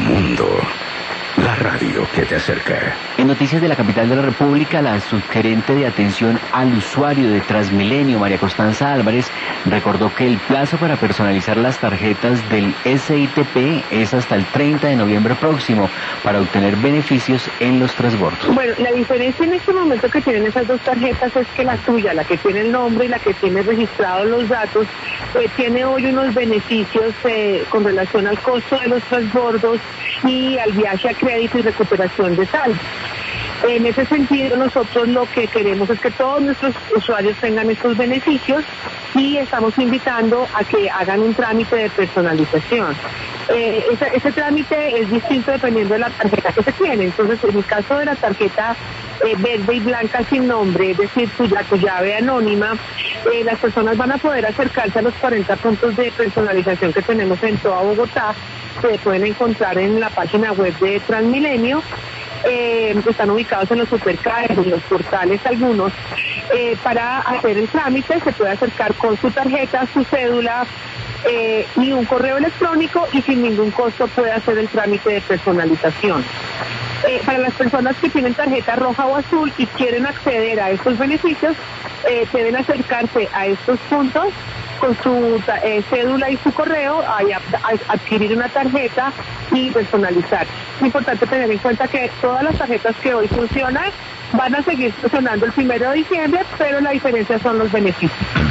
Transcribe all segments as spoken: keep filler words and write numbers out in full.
Mundo, la radio que te acerca. En noticias de la capital de la República, la subgerente de atención al usuario de Transmilenio, María Constanza Álvarez, recordó que el plazo para personalizar las tarjetas del S I T P es hasta el treinta de noviembre próximo para obtener beneficios en los transbordos. Bueno, la diferencia en este momento que tienen esas dos tarjetas es que la tuya, la que tiene el nombre y la que tiene registrados los datos, eh, tiene hoy unos beneficios eh, con relación al costo de los transbordos y al viaje a crédito y recuperación de saldo. En ese sentido, nosotros lo que queremos es que todos nuestros usuarios tengan estos beneficios y estamos invitando a que hagan un trámite de personalización. Eh, ese, ese trámite es distinto dependiendo de la tarjeta que se tiene. Entonces, en el caso de la tarjeta eh, verde y blanca sin nombre, es decir, tu, la, tu llave anónima, eh, las personas van a poder acercarse a los cuarenta puntos de personalización que tenemos en toda Bogotá. Se pueden encontrar en la página web de Transmilenio. Eh, están ubicados en los supercarros, en los portales algunos. Eh, para hacer el trámite se puede acercar con su tarjeta, su cédula eh, y un correo electrónico y sin ningún costo puede hacer el trámite de personalización. Eh, para las personas que tienen tarjeta roja o azul y quieren acceder a estos beneficios, eh, deben acercarse a estos puntos con su eh, cédula y su correo, a, a, a adquirir una tarjeta y personalizar. Es importante tener en cuenta que todas las tarjetas que hoy funcionan van a seguir funcionando el primero de diciembre, pero la diferencia son los beneficios.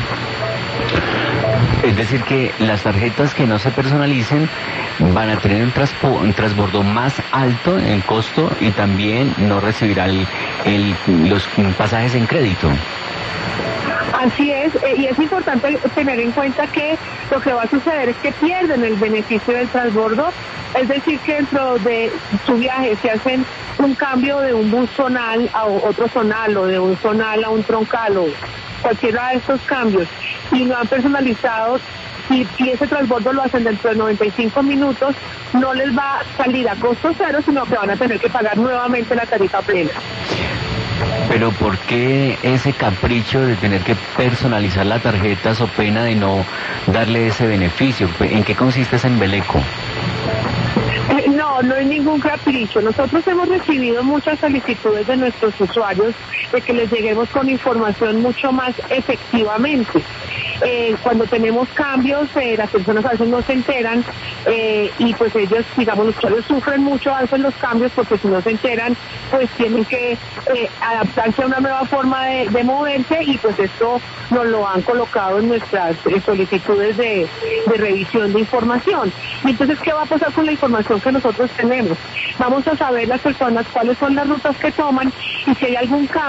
Es decir, que las tarjetas que no se personalicen van a tener un, transpo, un transbordo más alto en costo y también no recibirá el, el, los pasajes en crédito. Así es, eh, y es importante tener en cuenta que lo que va a suceder es que pierden el beneficio del transbordo, es decir, que dentro de su viaje se hacen un cambio de un bus zonal a otro zonal o de un zonal a un troncal o cualquiera de estos cambios y no han personalizado y, y ese transbordo lo hacen dentro de noventa y cinco minutos, no les va a salir a costo cero, sino que van a tener que pagar nuevamente la tarifa plena. Pero ¿por qué ese capricho de tener que personalizar la tarjeta so pena de no darle ese beneficio? ¿En qué consiste ese embeleco? Eh, no, no hay ningún capricho. Nosotros hemos recibido muchas solicitudes de nuestros usuarios de que les lleguemos con información mucho más efectivamente. Eh, cuando tenemos cambios, eh, las personas a veces no se enteran eh, y pues ellos, digamos, los usuarios sufren mucho a veces los cambios porque si no se enteran, pues tienen que eh, adaptarse a una nueva forma de, de moverse y pues esto nos lo han colocado en nuestras eh, solicitudes de, de revisión de información. Y entonces, ¿qué va a pasar con la información que nosotros tenemos? Vamos a saber las personas cuáles son las rutas que toman y si hay algún cambio